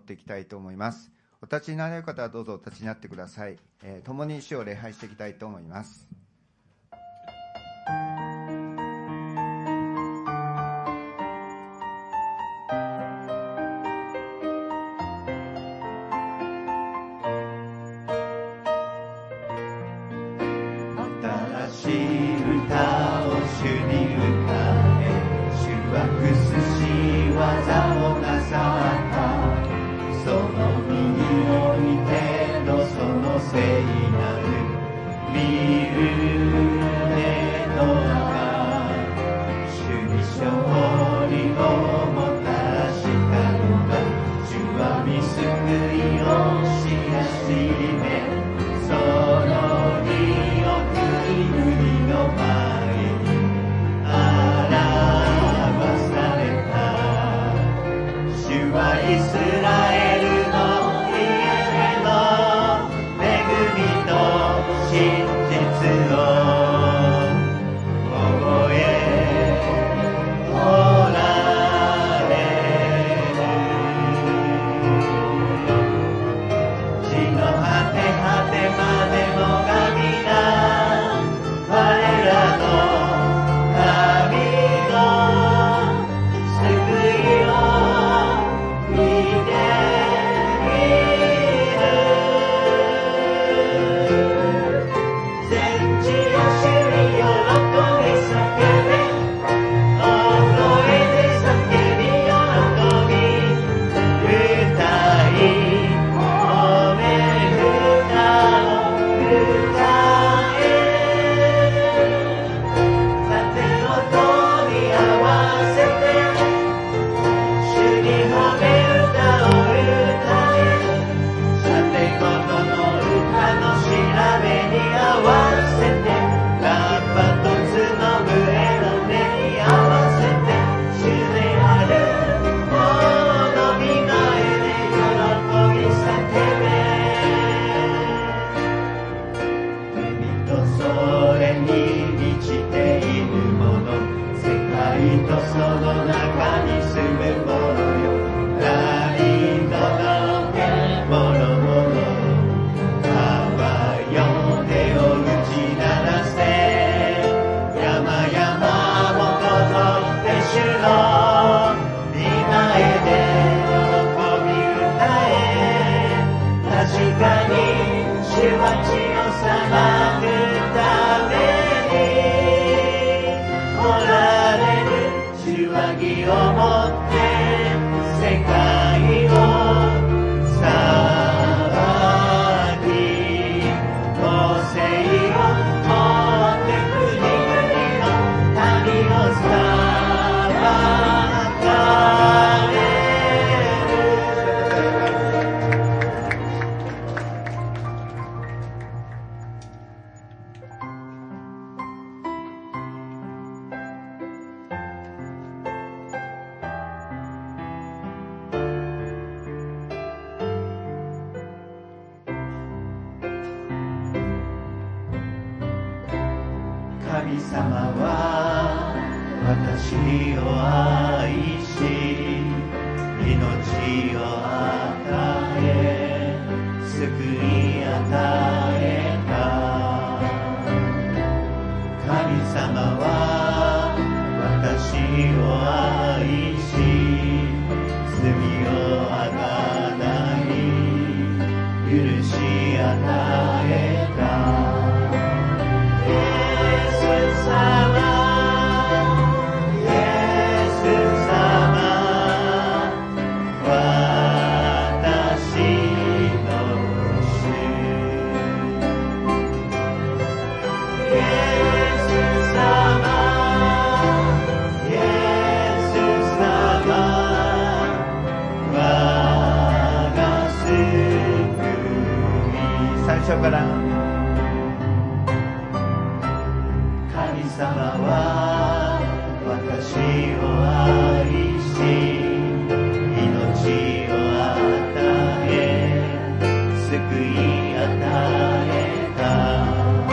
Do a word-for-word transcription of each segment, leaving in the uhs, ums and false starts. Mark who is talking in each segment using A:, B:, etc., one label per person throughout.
A: っていきたいと思います。お立ちになれる方はどうぞお立ちになってください。えー、共に主を礼拝していきたいと思います。
B: 神様は私を愛し命を与え救い与えた。神様は私を愛し罪をあがない許し与えた。
A: から
B: 神様は私を愛し命を与え救い与えた。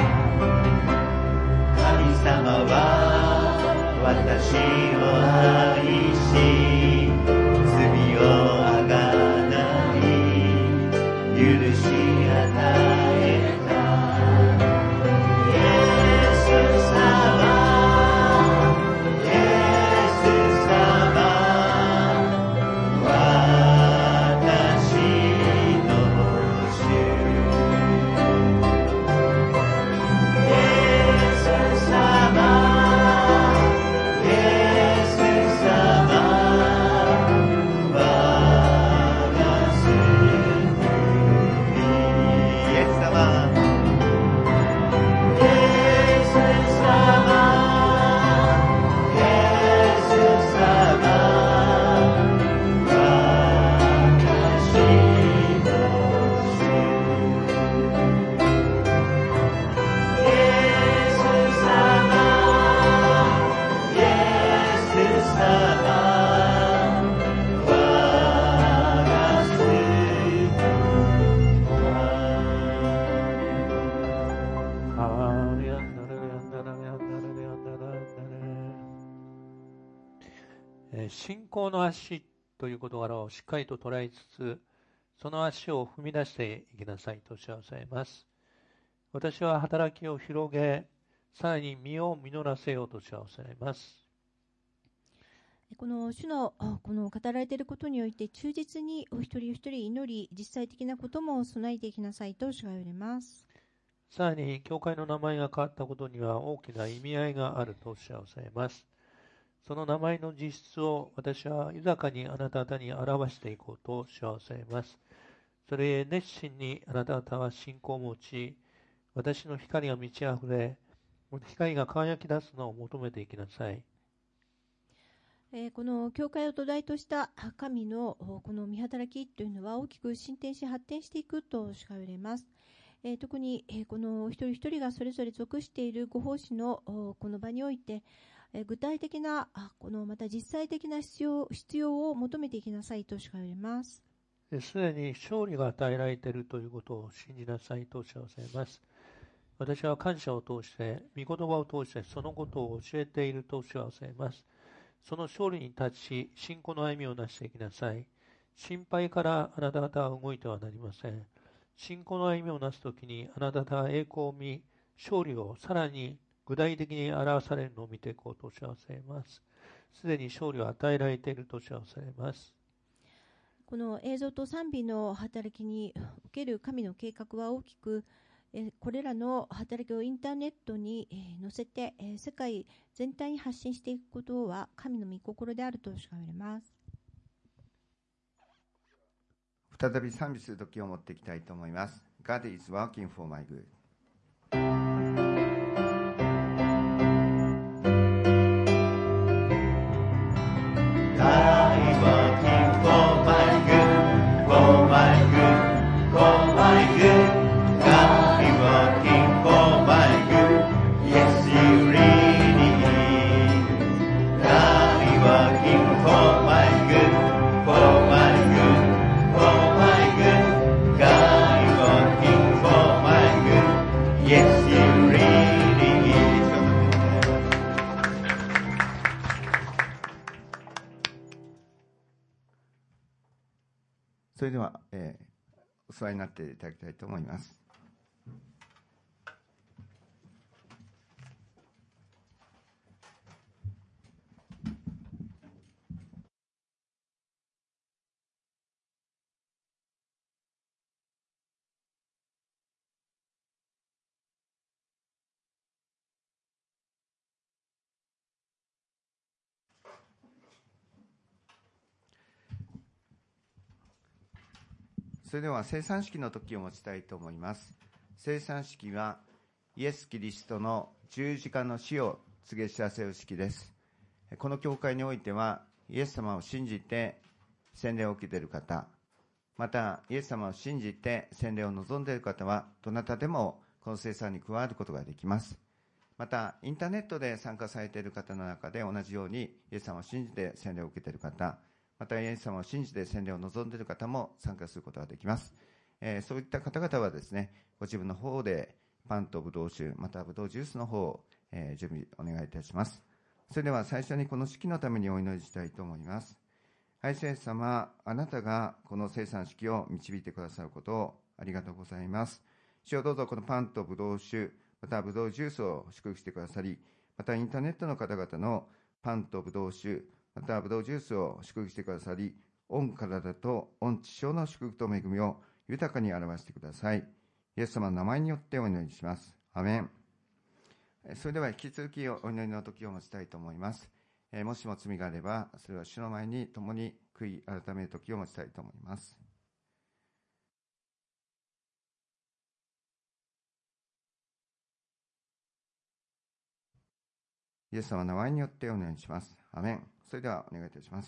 B: 神様は私を愛し罪をあがない
C: 信仰の足という事柄をしっかりと捉えつつ、その足を踏み出していきなさいと知らされます。私は働きを広げ、さらに実を実らせようと知らされます。
D: この主のこの語られていることにおいて忠実にお一人お一人祈り、実際的なことも備えていきなさいと主が言われます。
C: さらに教会の名前が変わったことには大きな意味合いがあると知らされます。その名前の実質を私は豊かにあなた方に表していこうと知らされます。それへ熱心にあなた方は信仰を持ち、私の光が満ち溢れ、光が輝き出すのを求めていきなさい。
D: えー、この教会を土台とした神のこの見働きというのは大きく進展し発展していくとしか言われます。えー、特に、えー、この一人一人がそれぞれ属しているご奉仕のこの場において、えー、具体的なこのまた実際的な必要、必要を求めていきなさいとしか言われます。
C: すでに勝利が与えられているということを信じなさいと知らされます。私は感謝を通して、御言葉を通してそのことを教えていると知らされます。その勝利に立ち、信仰の歩みをなしていきなさい。心配からあなた方は動いてはなりません。信仰の歩みをなすときに、あなた方は栄光を見、勝利をさらに具体的に表されるのを見ていこうと知らされます。すでに勝利を与えられていると知らされます。
D: この映像と賛美の働きにおける神の計画は大きく、これらの働きをインターネットに載せて世界全体に発信していくことは神の御心であるとしか言われます。
A: 再び賛美する時を持っていきたいと思います。God is working for my good。それでは、えー、お座りになっていただきたいと思います。それでは聖餐式の時を持ちたいと思います。聖餐式はイエス・キリストの十字架の死を告げ知らせる式です。この教会においてはイエス様を信じて洗礼を受けている方、またイエス様を信じて洗礼を望んでいる方はどなたでもこの聖餐に加わることができます。またインターネットで参加されている方の中で同じようにイエス様を信じて洗礼を受けている方、またイエス様を信じて洗礼を望んでいる方も参加することができます。えー、そういった方々はですね、ご自分の方でパンとブドウ酒、またブドウジュースの方を、えー、準備お願いいたします。それでは最初にこの式のためにお祈りしたいと思います。 愛するイエス様、あなたがこの生産式を導いてくださることをありがとうございます。主をどうぞこのパンとブドウ酒、またブドウジュースを祝福してくださり、またインターネットの方々のパンとブドウ酒、またブドウジュースを祝福してくださり、御体と御地上の祝福と恵みを豊かに表してください。イエス様の名前によってお祈りします。アメン。それでは引き続きお祈りの時を持ちたいと思います。もしも罪があれば、それは主の前に共に悔い改める時を持ちたいと思います。イエス様の名前によってお願いします。アメン。それではお願いいたします。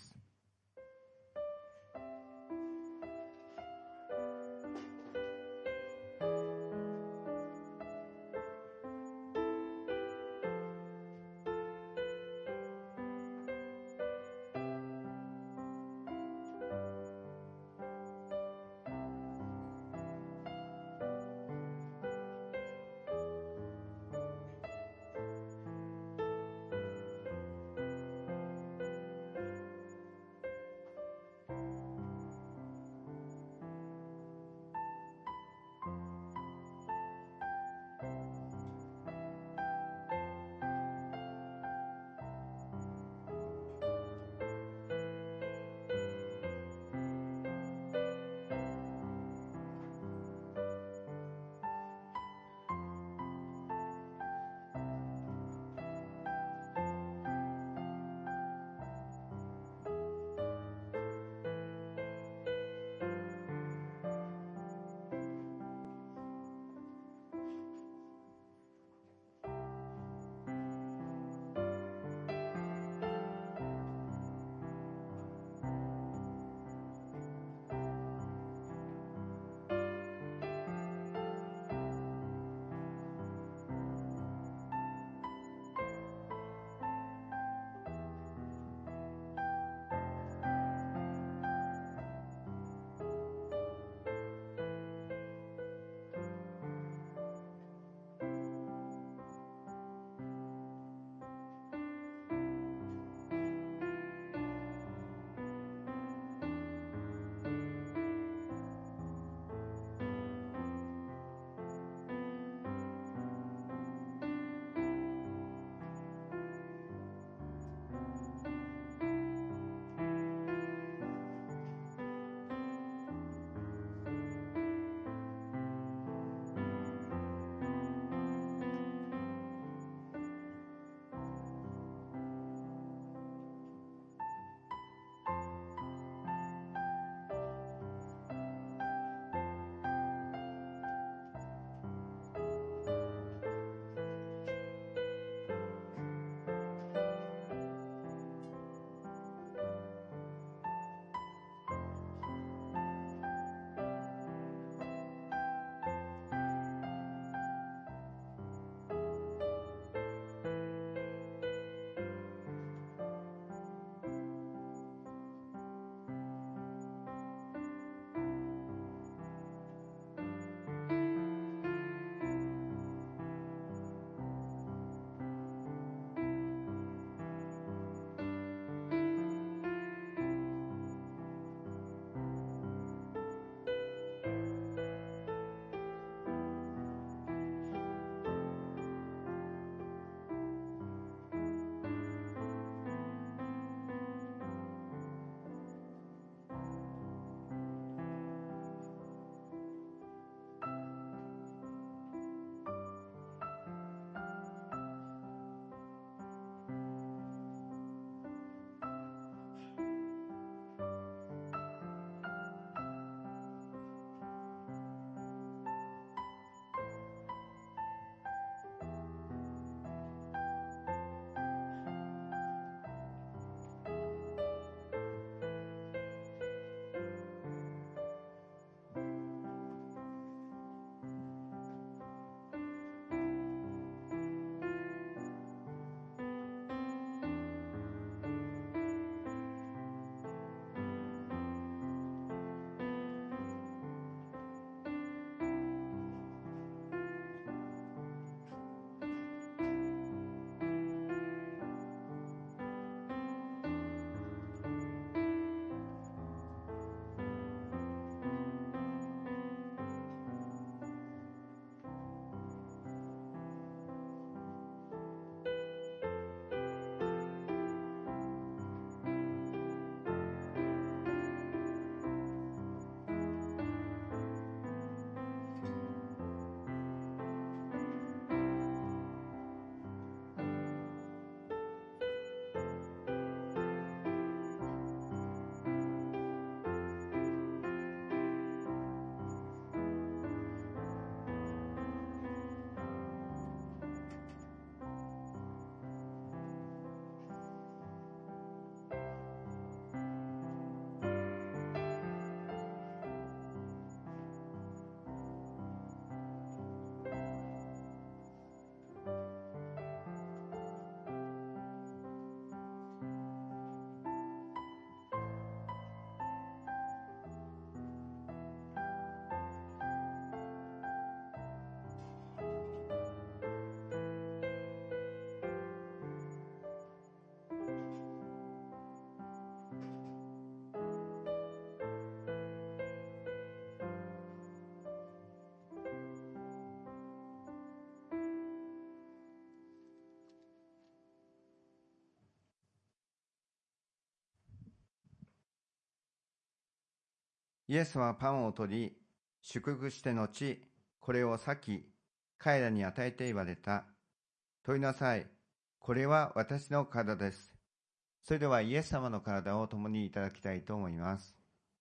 A: イエスはパンを取り、祝福して後、これを裂き、彼らに与えて言われた。取りなさい。これは私の体です。それではイエス様の体を共にいただきたいと思います。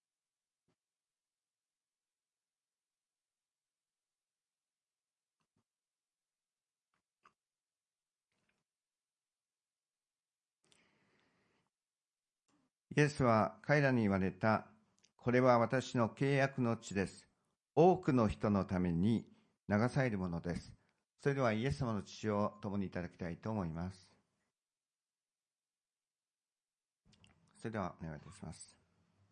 A: イエスは彼らに言われた。これは私の契約の血です。多くの人のために流されるものです。それではイエス様の血を共にいただきたいと思います。それではお願いいたします。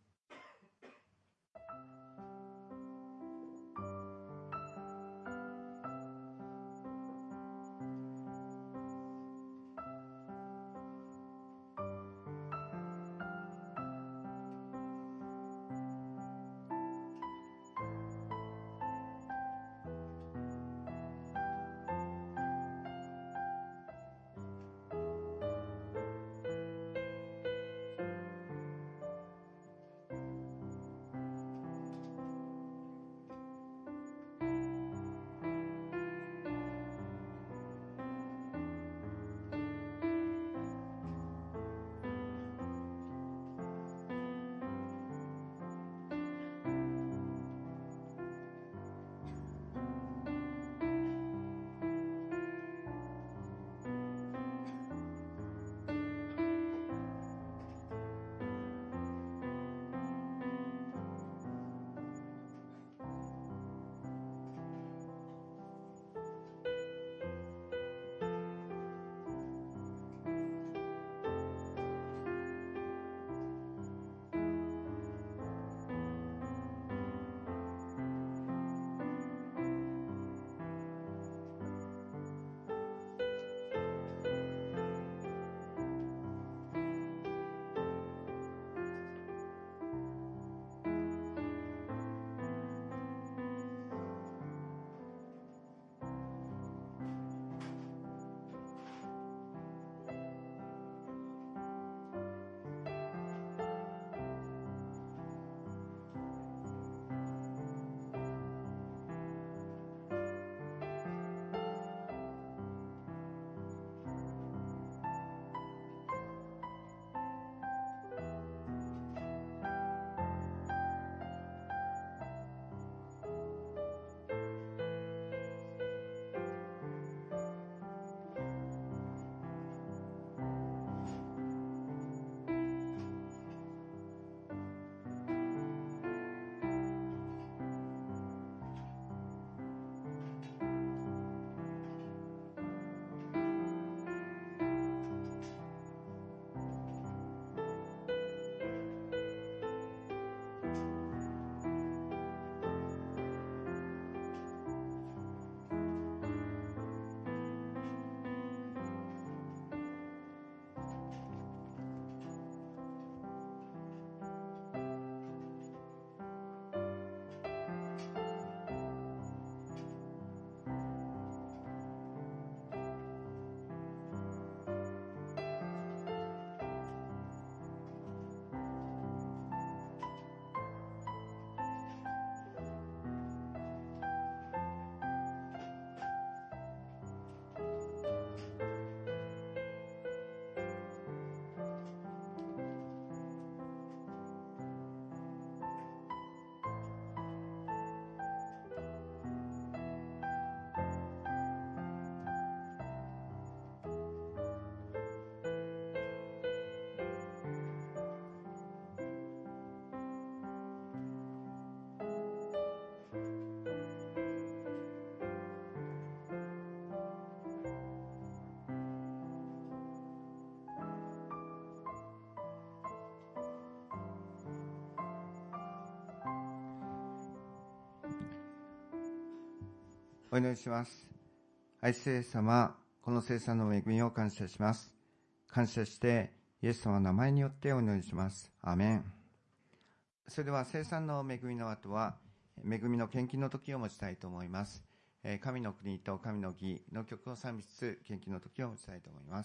A: お祈りします。愛する様、この聖餐の恵みを感謝します。感謝して、イエス様の名前によってお祈りします。アーメン。それでは聖餐の恵みの後は、恵みの献金の時を持ちたいと思います。神の国と神の義の曲を賛美しつつ、献金の時を持ちたいと思います。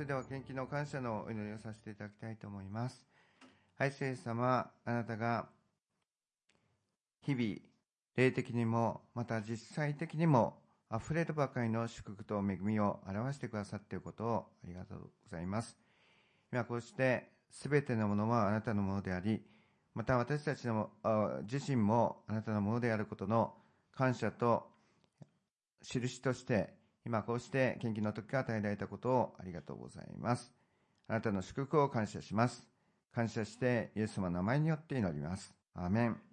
A: れでは献金の感謝のお祈りをさせていただきたいと思います。愛聖様、あなたが日々、霊的にも、また実際的にも、あふれるばかりの祝福と恵みを表してくださっていることをありがとうございます。今こうしてすべてのものはあなたのものであり、また私たちの自身もあなたのものであることの感謝と印として、今こうして献金の時が与えられたことをありがとうございます。あなたの祝福を感謝します。感謝してイエス様の名前によって祈ります。アーメン。